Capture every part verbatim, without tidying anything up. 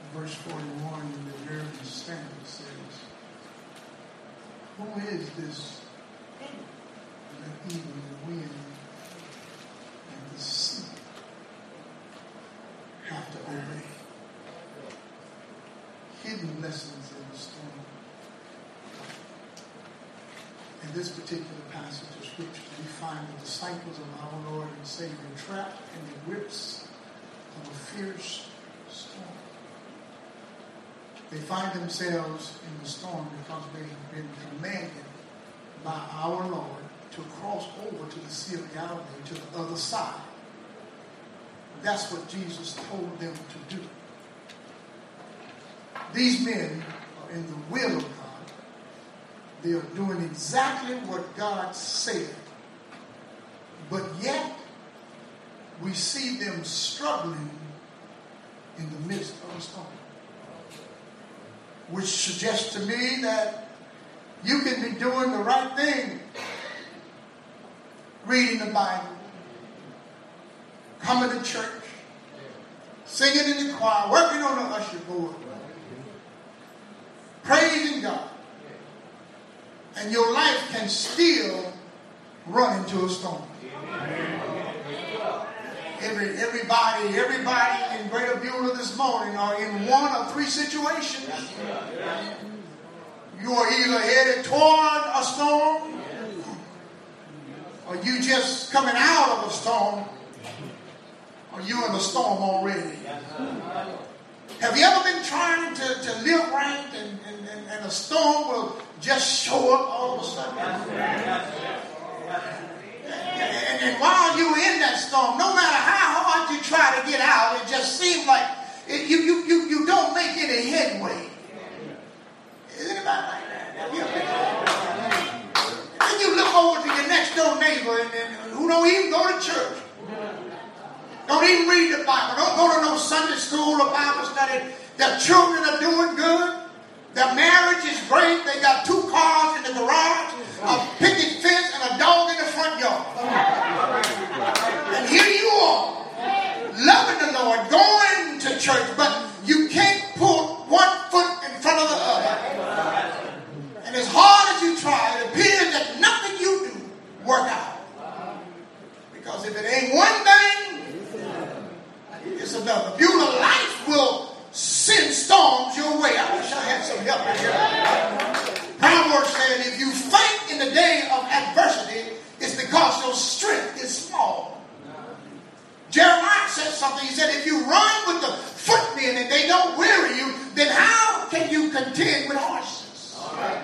verse forty-one in the American Standard says, who is this that even the wind and the sea have to obey? Hidden lessons in the storm. In this particular passage of Scripture, we find the disciples of our Lord and Savior trapped in the grips of a fierce storm. They find themselves in the storm because they have been commanded by our Lord to cross over to the Sea of Galilee, to the other side. That's what Jesus told them to do. These men are in the will of God. They are doing exactly what God said. But yet, we see them struggling in the midst of a storm. Which suggests to me that you can be doing the right thing. Reading the Bible. Coming to church. Singing in the choir. Working on the usher board. Praising God. And your life can still run into a storm. Every, everybody, everybody in Greater Beulah this morning are in one of three situations. You are either headed toward a storm, or you just coming out of a storm, or you in the storm already. Have you ever been trying to, to live right and, and, and, and a storm will just show up all of a sudden? And, and while you're in that storm, no matter how hard you try to get out, it just seems like it, you, you, you, you don't make any headway. Is anybody like that? And then you look over to your next door neighbor and, and who don't even go to church. Don't even read the Bible. Don't go to no Sunday school or Bible study. Their children are doing good. Their marriage is great. They got two cars in the garage, a picket fence, and a dog in the front yard. And here you are, loving the Lord, going to church, but you can't put one foot in front of the other. And as hard as you try, it appears that nothing you do work out. Because if it ain't one thing, it's another. Beulah life will send storms your way. I wish I had some help in here. Proverbs said, if you faint in the day of adversity, it's because your strength is small. Jeremiah said something. He said, if you run with the footmen and they don't weary you, then how can you contend with horses?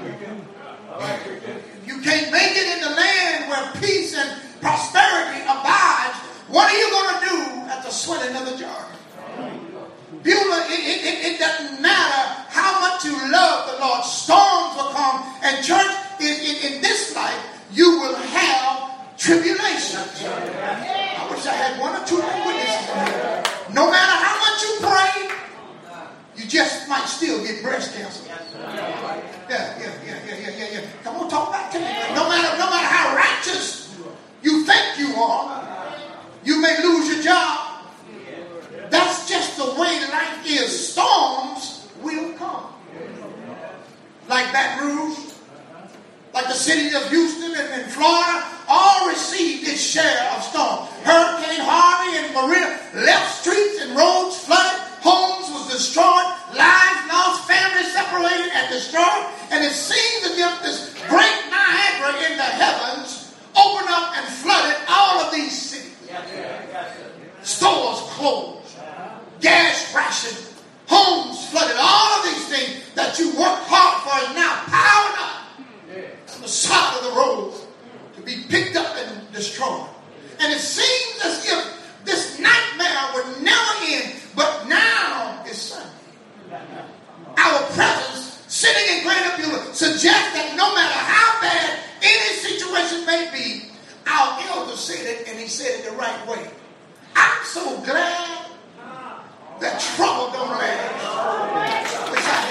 If you can't make it in the land where peace and prosperity abides, what are you going to do at the swelling of the Jordan? Beulah, it, it, it doesn't matter how much you love the Lord. Storms will come. And church, in, in, in this life, you will have tribulations. I wish I had one or two witnesses. No matter how much you pray, you just might still get breast cancer. Yeah, yeah, yeah, yeah, yeah, yeah, yeah. Come on, talk back to me. No matter, no matter how righteous you think you are, you may lose your job. That's just the way life is. Storms will come. Like Baton Rouge, like the city of Houston and, and Florida, all received its share of storms. Hurricane Harvey and Maria left streets and roads flooded. Homes was destroyed. Lives lost. Families separated and destroyed. And it seems as if this great Niagara in the heavens opened up and flooded all of these cities. Stores closed. Gas rationed. Homes flooded. All of these things that you worked hard for is now piled up on the side of the road to be picked up and destroyed. And it seems as if this nightmare would never end, but now is Sunday. Our presence sitting in Greater Beulah suggests that no matter how bad any situation may be, our elder said it and he said it the right way. I'm so glad that trouble don't last. Which I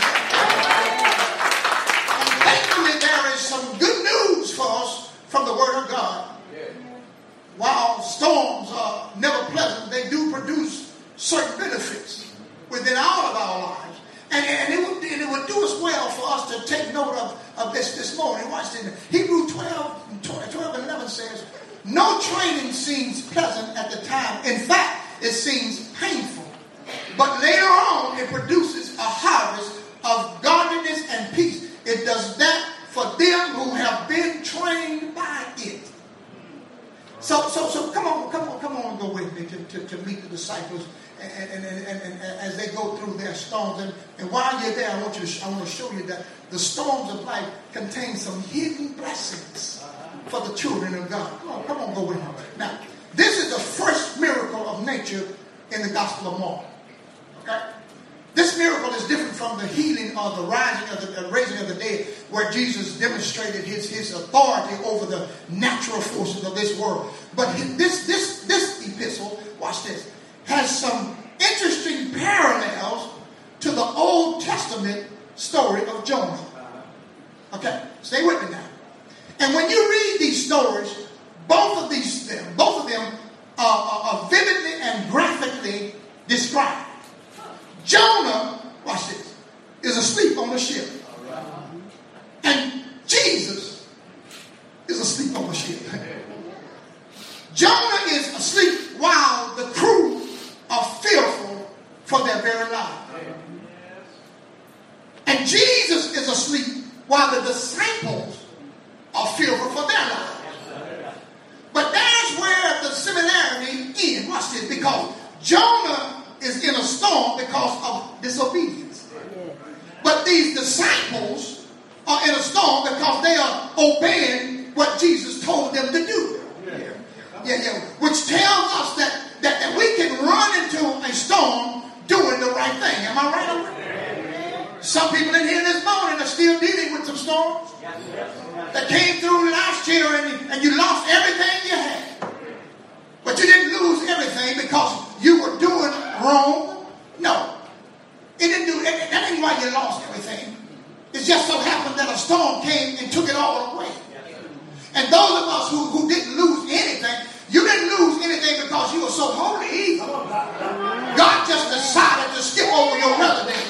have. And thankfully there is some good news for us from the Word of God. While storms are never pleasant, they do produce certain benefits. With within all of our lives. And, and, it would, and it would do us well for us to take note of, of this this morning. Watch this. Hebrews twelve, twelve and eleven says, no training seems pleasant at the time. In fact, it seems painful. But later on, it produces a harvest of godliness and peace. It does that for them who have been trained by it. So, so, so come on, come on, come on and go with me to, to, to meet the disciples and, and, and, and, and as they go through their storms. And, and while you're there, I want you to, I want to show you that the storms of life contain some hidden blessings for the children of God. Come on, come on, go with me. Now, this is the first miracle of nature in the Gospel of Mark. Okay? This miracle is different from the healing or the rising of the uh, raising of the dead, where Jesus demonstrated his, his authority over the natural forces of this world. But his, this this this epistle, watch this, has some interesting parallels to the Old Testament story of Jonah. Okay, stay with me now. And when you read these stories, both of these them, both of them are, are, are vividly and graphically described. Jonah, watch this, is asleep on the ship. And Jesus is asleep on the ship. Jonah is asleep while the crew are fearful for their very life. And Jesus is asleep while the disciples are fearful for their lives. But that's where the similarity ends. Watch this, because Jonah is in a storm because of disobedience. But these disciples are in a storm because they are obeying what Jesus told them to do. Yeah, yeah. Which tells us that, that, that we can run into a storm doing the right thing. Am I right? Some people in here this morning are still dealing with some storms that came through last year and, and you lost everything you had. But you didn't lose everything because you were doing wrong. No. It didn't do it. That ain't why you lost everything. It just so happened that a storm came and took it all away. And those of us who, who didn't lose anything, you didn't lose anything because you were so holy either. God just decided to skip over your residence.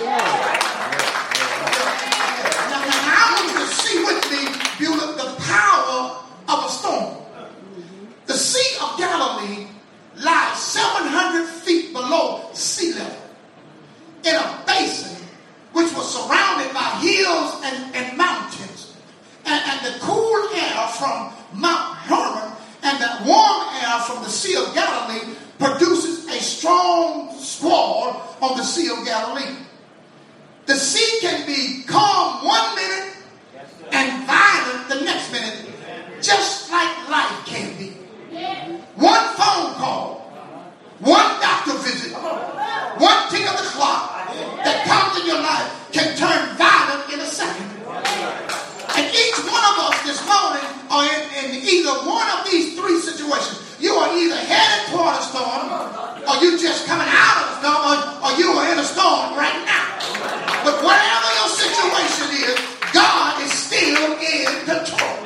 Now, now I want you to see with me, Beulah, the power of a storm. The Sea of Galilee lies seven hundred feet below sea level in a basin which was surrounded by hills and, and mountains. And, and the cool air from Mount Hermon and the warm air from the Sea of Galilee produces a strong squall on the Sea of Galilee. The sea can be calm one minute and violent the next minute, just like life can be. One phone call, one doctor visit, one tick of the clock that comes in your life can turn violent in a second. And each one of us this morning are in, in either one of these three situations. You are either headed toward a storm, or you just coming out of a storm, or, or you are in a storm right now. But whatever your situation is, God is still in control.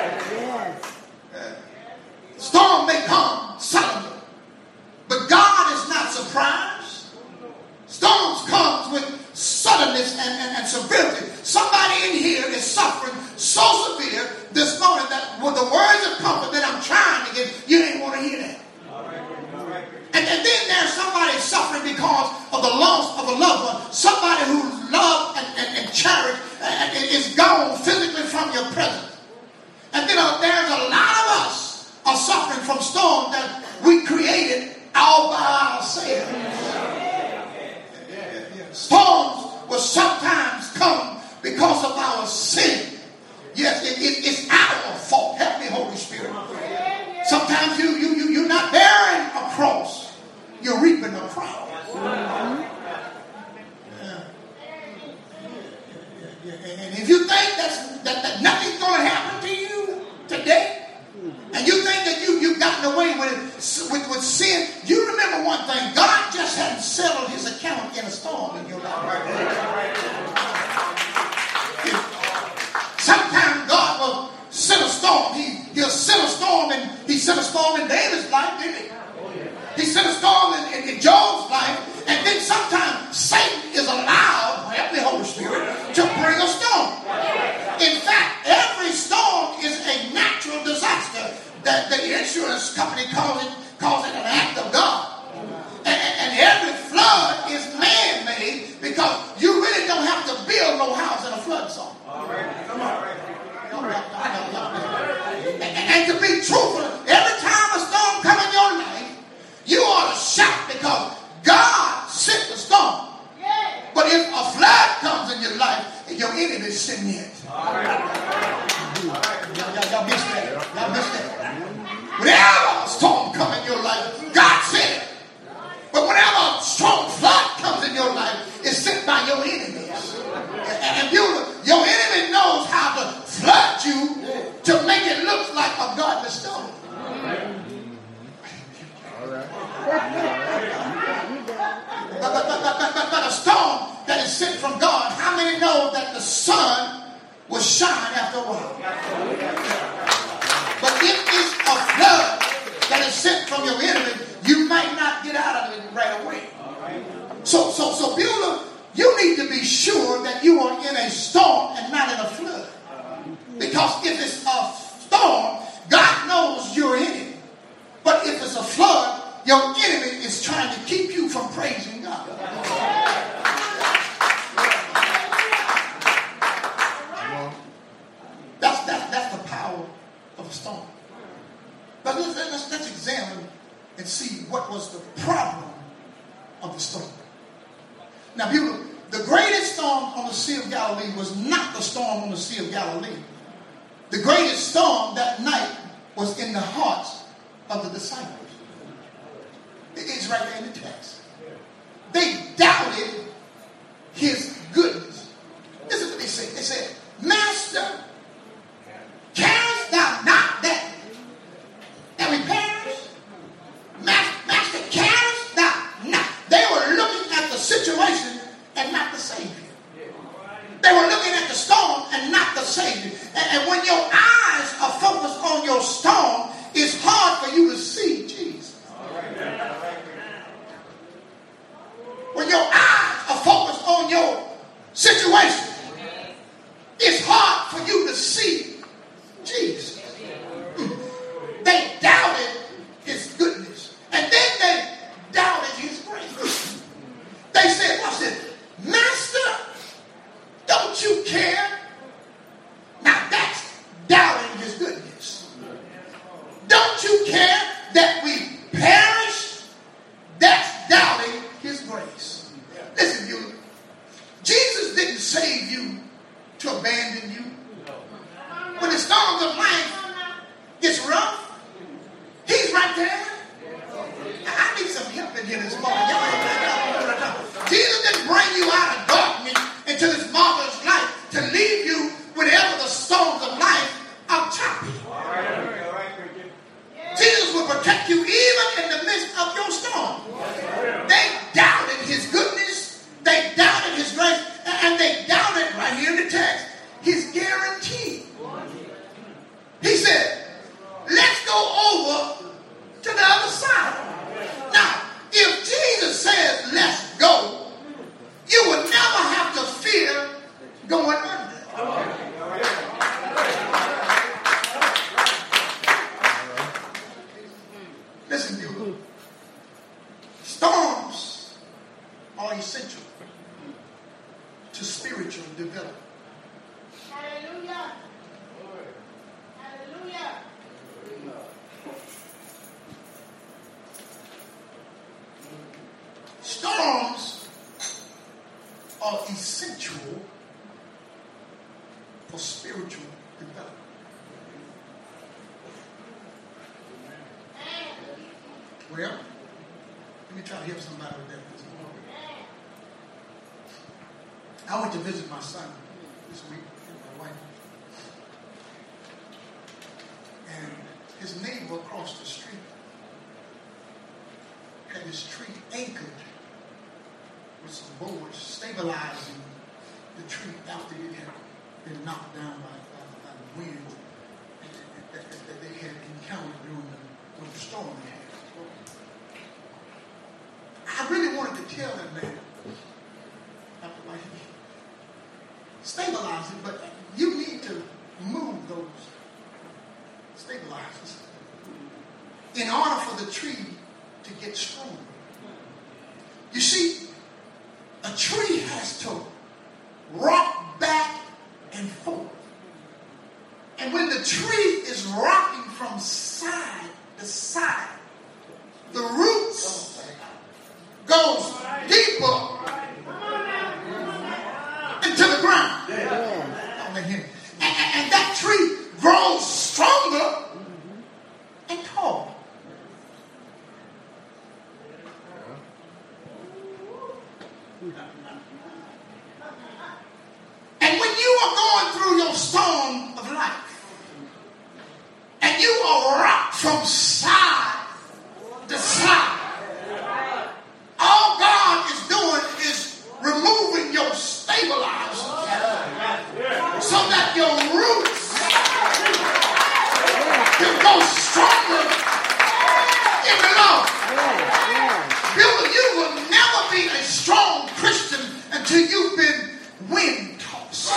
Storm may come suddenly, but God is not surprised. Storms come with suddenness and, and, and severity. Somebody in here is suffering so severe this morning that with the words of comfort that I'm trying to give, you ain't want to hear that. And, and then there's somebody suffering because of the loss of a loved one. Somebody who loved and, and, and cherished and, and is gone physically from your presence. And then uh, there's a lot of us are suffering from storms that we created all by ourselves. Storms will sometimes come because of our sin. Yes, it, it, it's our fault. Help me, Holy Spirit. Sometimes you, you, you, you're not bearing a cross. You're reaping a crop. Yeah. Yeah. And if you think that's, that, that nothing's going to happen to you today, and you think that you, you've gotten away with, it, with, with sin, you remember one thing. God just hadn't settled his account in a storm in your life. Sometimes God will send a storm. He, he'll send a storm, and he sent a storm in David's life, didn't he? He sent a storm in, in, in Job's life, and then sometimes Satan your enemies send it. Y'all, y'all missed that. Y'all missed that. Whenever a storm comes in your life, God sent it. But whenever a strong flood comes in your life, it's sent by your enemies. And you, your enemy knows how to flood you to make it look like a godly storm. But, but, but, but, but, but a storm that is sent from God, how many know that the sun will shine after a while? But if it's a flood that is sent from your enemy, you might not get out of it right away. So, so, so, Beulah, you need to be sure that you are in a storm and not in a flood. Because if it's a storm, God knows you're in it. But if it's a flood, your enemy is trying to keep you from praising God. That's, that's, that's the power of a storm. But let's, let's, let's examine and see what was the problem of the storm. Now, Beulah, the greatest storm on the Sea of Galilee was not the storm on the Sea of Galilee. The greatest storm that night was in the hearts of the disciples. It's right there in the text. They doubted his goodness. This is what they said. They said, Master, carest thou not that, that we perish? Master, carest thou not? They were looking at the situation and not the Savior. They were looking at the storm and not the Savior. And, and when your eyes are focused on your storm, it's hard for you to see Jesus. When your eyes are focused on your situation, it's hard for you to see Jesus. They doubted his goodness. And then they doubted his grace. They said, watch this, Master, don't you care? Now that's doubting his goodness. Don't you care that we perish? That's doubting his grace. Listen, you, Jesus didn't save you to abandon you. When the storms of life gets rough, he's right there. I need some help in here this morning. Jesus didn't bring you out of darkness into this marvelous light to leave you whenever the storms of life are choppy. Jesus will protect you even in the midst of your storm. They doubted his goodness. They doubted his grace. And they doubted, right here in the text, his guarantee. He said, let's go over to the other side. Now, if Jesus says, let's go, you would never have to fear going under. Listen, you. Storms are essential to spiritual development. Hallelujah. Hallelujah. Storms are essential for spiritual development. Well, let me try to help somebody with that this morning. I went to visit my son this week with my wife. And his neighbor across the street had his tree anchored with some boards stabilizing the tree after it had been knocked down by, by, by the wind that, that, that they had encountered during the, during the storm they had. I really wanted to tell that man after like stabilize it, but you need to move those stabilizers in order for the tree to get strong. You see, a tree has to rock back and forth. And when the tree is rocking from side to side, the roots goes deeper into the ground. And when you are going through your storm of life, and you are rocked from side to side, all God is doing is removing your stabilizer so that your roots can go stronger in the Lord. You, you will never be a strong Christian until you've been wind tossed.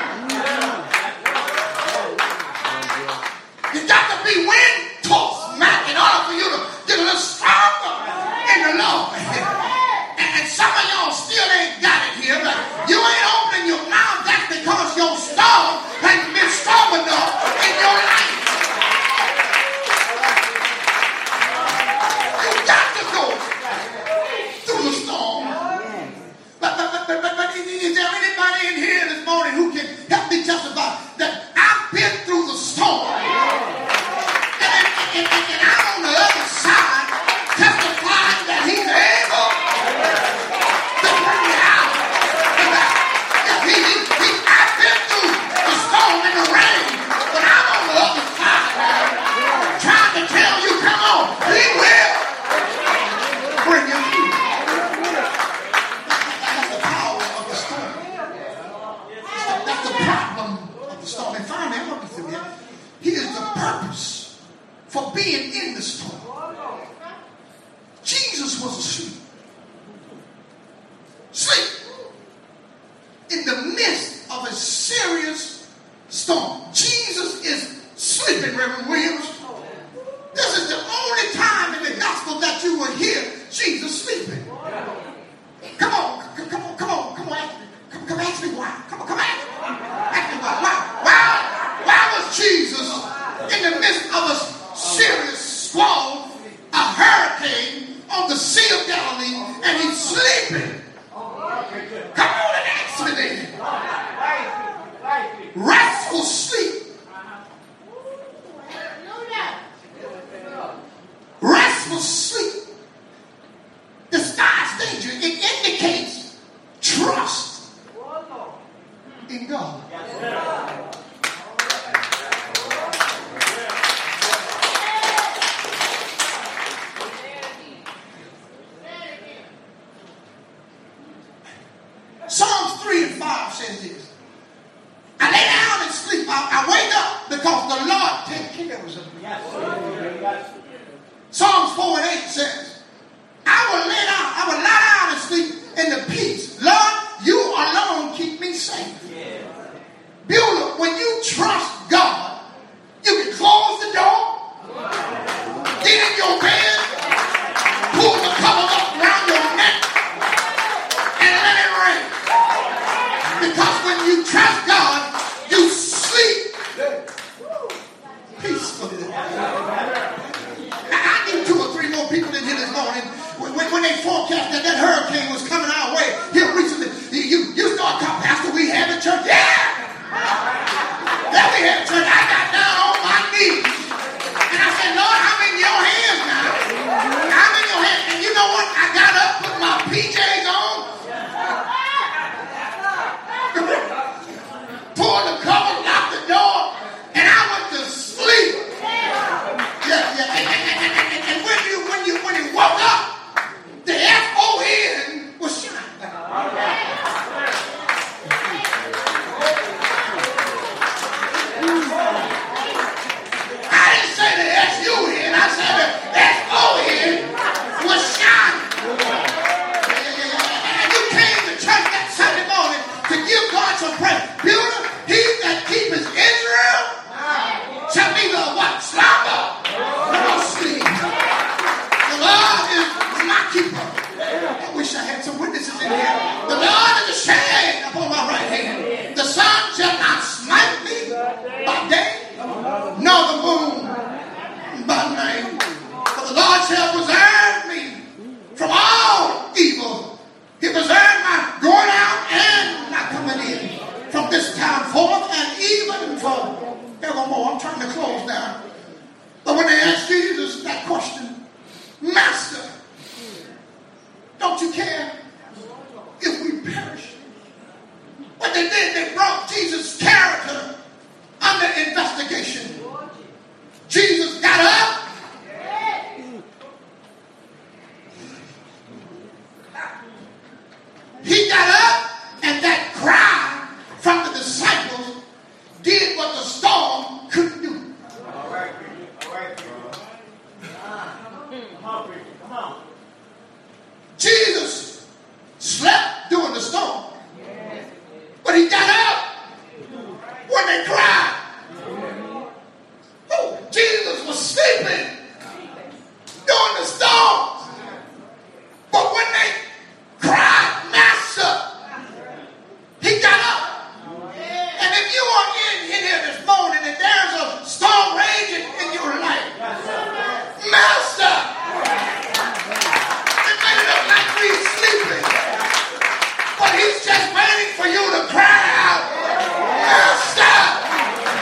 You got to be wind tossed, Mac, in order for you to get a little stronger in the Lord. And, and some of y'all still ain't got it here, but you ain't opening your mouth. That's because your storm hasn't been strong enough in your life. You got to go through the storm. But, but, but, but, but, but is there anybody in here this morning who can help me testify that I've been through the storm? And, and, and, and, and I'm on the other side testifying that he's able to bring me out. He, he, he, I've been through the storm and the rain, but I'm on the other side trying to tell you, come on, he will bring you through. That's the power of the storm. That's the problem of the storm. And finally, I want you to hear, here's the purpose for being in the storm. Jesus was asleep. Sleep. In the midst of a serious storm. Jesus is sleeping, Reverend Williams. This is the only time in the gospel that you will hear Jesus sleeping. Come on, come, come on, come on, come on, ask me. Come, come ask me why. Come on, come ask me. Ask me why. Why, why, why was Jesus in the midst of a serious squall, a hurricane on the Sea of Galilee, and he's sleeping? Come on and ask me then. Restful sleep. Restful sleep. Disguised danger. It indicates trust in God. Psalms three and five says this. I lay down and sleep. I, I wake up because the Lord takes care of me. Psalms four and eight says, I will lay down, I will lie down and sleep in the peace. Lord, you alone keep me safe. Beulah, when you trust God, you can close the door, get in your bed, pull the cover up around your neck, and let it rain. Because when you trust God,